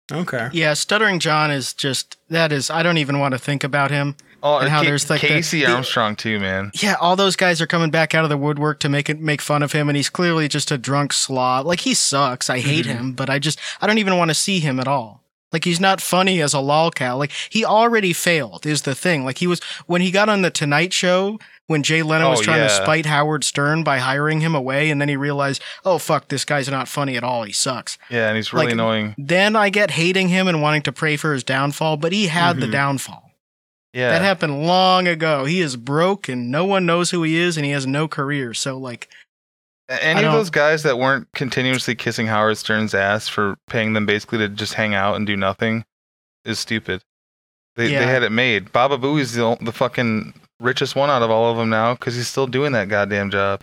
Okay. Yeah, Stuttering John is I don't even want to think about him. Oh, and how there's like Casey Armstrong too, man. Yeah, all those guys are coming back out of the woodwork to make fun of him, and he's clearly just a drunk slob. Like, he sucks. I hate him, but I don't even want to see him at all. Like, he's not funny as a lolcow. Like, he already failed is the thing. Like, when he got on the Tonight Show, when Jay Leno was trying to spite Howard Stern by hiring him away, and then he realized, oh, fuck, this guy's not funny at all. He sucks. Yeah, and he's really annoying. Then I get hating him and wanting to pray for his downfall, but he had the downfall. Yeah. That happened long ago. He is broke and no one knows who he is and he has no career. So, like, any of those guys that weren't continuously kissing Howard Stern's ass for paying them basically to just hang out and do nothing is stupid. They had it made. Baba Booey's the fucking richest one out of all of them now because he's still doing that goddamn job.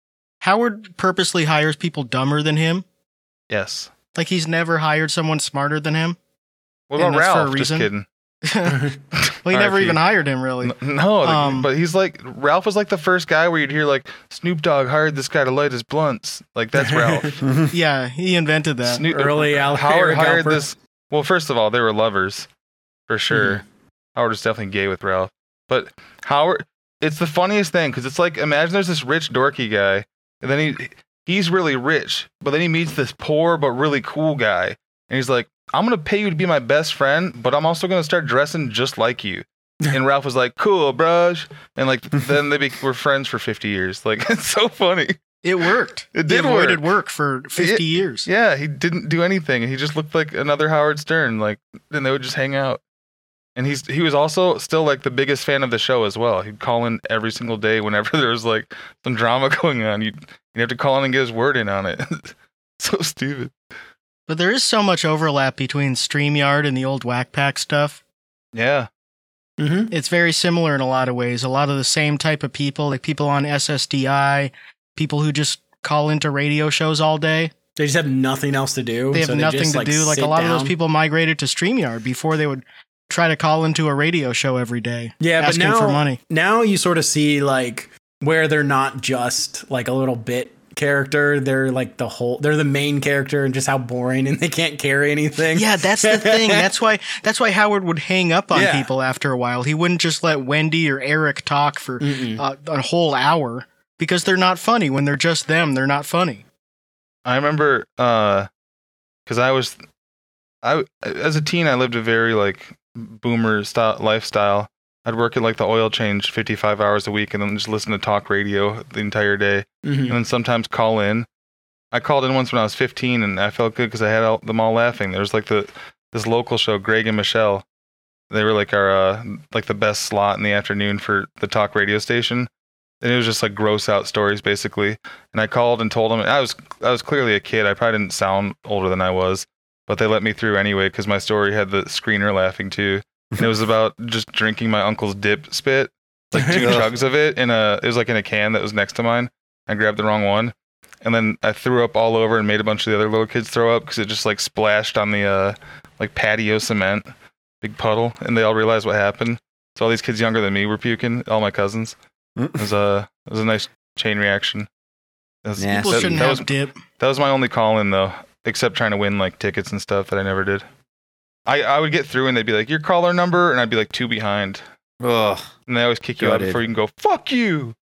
Howard purposely hires people dumber than him. Yes. Like, he's never hired someone smarter than him. What about Ralph? Just kidding. Well, he never even hired him, really. No, but he's like, Ralph was like the first guy where you'd hear like, Snoop Dogg hired this guy to light his blunts. Like, that's Ralph. Yeah, he invented that. Early Howard hired this. Well, first of all, they were lovers, for sure. Howard was definitely gay with Ralph. But Howard, it's the funniest thing, because it's like, imagine there's this rich dorky guy, and then he's really rich, but then he meets this poor but really cool guy, and he's like, I'm going to pay you to be my best friend, but I'm also going to start dressing just like you. And Ralph was like, cool, bruh. And like, then they were friends for 50 years. Like, it's so funny. It worked. It did work. He avoided work for 50 years. Yeah, he didn't do anything. He just looked like another Howard Stern. Like, and they would just hang out. And he was also still like the biggest fan of the show as well. He'd call in every single day whenever there was like some drama going on. You'd have to call in and get his word in on it. So stupid. But there is so much overlap between StreamYard and the old Whack Pack stuff. Yeah. It's very similar in a lot of ways. A lot of the same type of people, like people on SSDI, people who just call into radio shows all day. They just have nothing else to do. They have nothing to do. Like, a lot of those people migrated to StreamYard before they would try to call into a radio show every day. Yeah, asking but now, for money. Now you sort of see like where they're not just like a little bit character, they're like they're the main character, and just how boring, and they can't carry anything. Yeah, that's the thing. That's why Howard would hang up on people after a while. He wouldn't just let Wendy or Eric talk for a whole hour, because they're not funny. When they're just them, they're not funny. I remember because as a teen, I lived a very like boomer style lifestyle. I'd work at like the oil change 55 hours a week and then just listen to talk radio the entire day. And then sometimes call in. I called in once when I was 15 and I felt good because I had them all laughing. There was like this local show, Greg and Michelle. They were like our like the best slot in the afternoon for the talk radio station. And it was just like gross out stories basically. And I called and told them, I was clearly a kid. I probably didn't sound older than I was, but they let me through anyway because my story had the screener laughing too. And it was about just drinking my uncle's dip spit, like 2 chugs of it it was like in a can that was next to mine. I grabbed the wrong one, and then I threw up all over and made a bunch of the other little kids throw up because it just like splashed on the like patio cement, big puddle, and they all realized what happened. So all these kids younger than me were puking, all my cousins. It was a nice chain reaction. People shouldn't have dip. That was my only call-in though, except trying to win like tickets and stuff that I never did. I would get through and they'd be like, your caller number, and I'd be like 2 behind. Ugh. And they always kick you out before you can go, fuck you.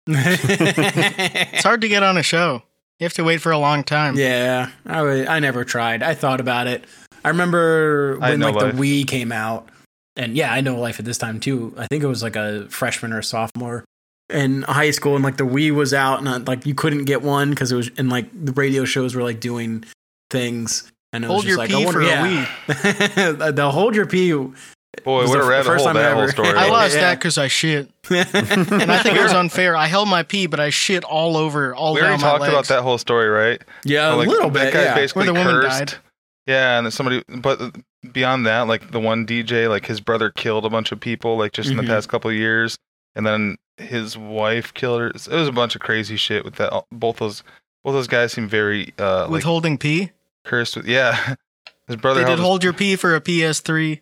It's hard to get on a show. You have to wait for a long time. Yeah, I never tried. I thought about it. I remember when like the Wii came out, and yeah, I know Life at this time too. I think it was like a freshman or sophomore in high school, and like the Wii was out, and like you couldn't get one because it was, and like the radio shows were like doing things. And it was hold just your like, pee for a Wii. The hold your pee. Boy, what a rabbit hole that whole story. I lost that because I shit. And I think it was unfair. I held my pee, but I shit all over, all down my legs. We already talked about that whole story, right? Yeah, like, a little bit. That guy basically where the woman cursed. Died. Yeah, and then somebody, but beyond that, like the one DJ, like his brother killed a bunch of people, like just in the past couple of years, and then his wife killed her. It was a bunch of crazy shit with that. Both those guys seem very withholding pee. Cursed with, yeah. His brother. They did hold your pee for a PS3.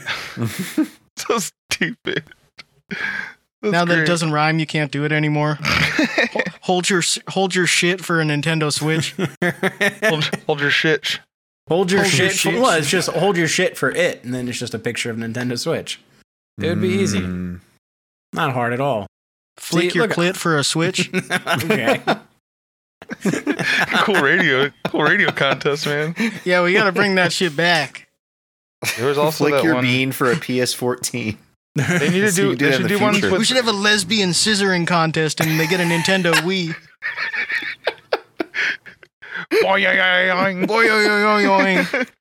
So stupid. Now that it doesn't rhyme, you can't do it anymore. hold your shit for a Nintendo Switch. hold your shit. Hold your shit. Well, it's just hold your shit for it, and then it's just a picture of Nintendo Switch. It would be easy. Not hard at all. Flick your clit for a Switch. Okay. Cool radio contest, man. Yeah, we gotta bring that shit back. There was also Flick that your one. bean for a PS14. They need to do. They should do one. We should have a lesbian scissoring contest, and they get a Nintendo Wii. Boing, boing, boing.